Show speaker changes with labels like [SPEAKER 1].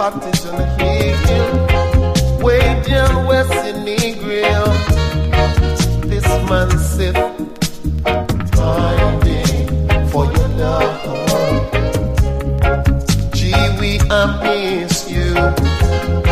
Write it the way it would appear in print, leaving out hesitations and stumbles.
[SPEAKER 1] cottage on the hill, way down west in Negril. This man said, hiding for your love. Gee, I miss you.